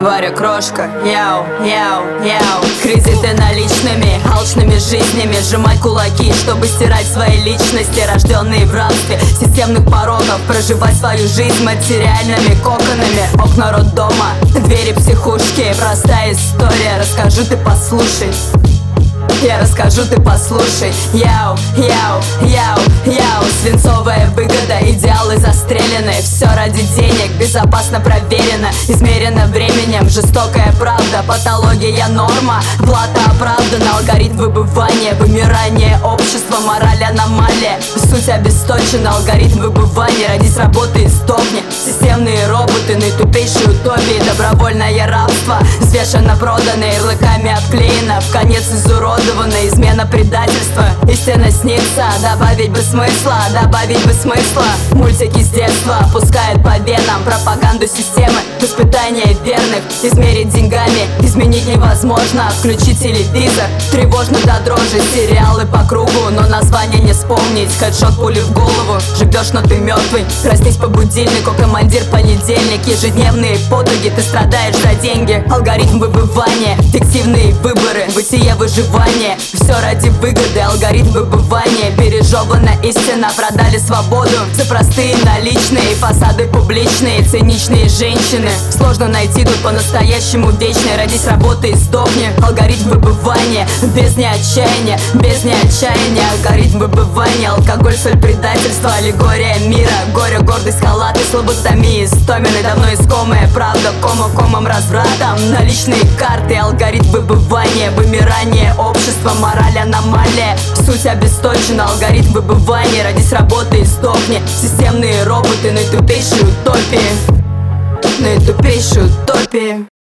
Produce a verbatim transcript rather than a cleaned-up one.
Варя Крошка, яу, яу, яу. Кредиты наличными, алчными жизнями. Сжимать кулаки, чтобы стирать свои личности, рожденные в рабстве системных пороков. Проживать свою жизнь материальными коконами. Окна роддома, двери психушки. Простая история, расскажу, ты послушай. Я расскажу, ты послушай. Яу, яу, яу, яу. Свинцовая выгода, идеалы застрелены. Все ради денег, безопасно проверено, измерено временем. Жестокая правда, патология норма. Плата оправдана, алгоритм выбывания. Вымирание общества, мораль аномалия. Суть обесточена, алгоритм выбывания. Родись, работай и сдохни. Системные роботы, наитупейшей утопии. Добровольное рабство, взвешенно продано, ярлыками обклеено, в конец изуродовано. Измена, предательство, истина снится. Добавить бы смысла, добавить бы смысла. Мультики с детства пускают по венам пропаганду системы, испытания верных. Измерить деньгами, изменить невозможно. Включить телевизор, тревожно до дрожи. Сериалы по кругу, но название не вспомнить. Хедшот, пули в голову, живешь, но ты мертвый. Проснись по будильнику, командир понедельник. Ежедневные потуги, ты страдаешь за деньги. Алгоритм выбывания, фиктивные выборы, бытие, выживание. Все ради выгоды, алгоритм выбывания. Пережевана истина, продали свободу за простые наличные. Фасады публичные, циничные женщины. Сложно найти тут по-настоящему вечное. Родись, работай и сдохни. Алгоритм выбывания, без отчаяния, без отчаяния. Алгоритм выбывания, алкоголь, соль, предательство. Аллегория мира, горе, гордость, халаты, слаботомии. Стомены, давно искомая правда, кома комом развратом. Наличные карты, алгоритм выбывания. Вымирание общества, мораль аномалия. Суть обесточена, алгоритм выбывания. Родись, работай и сдохни. Системные роботы, наитупейшей утопии, наитупейшей утопии.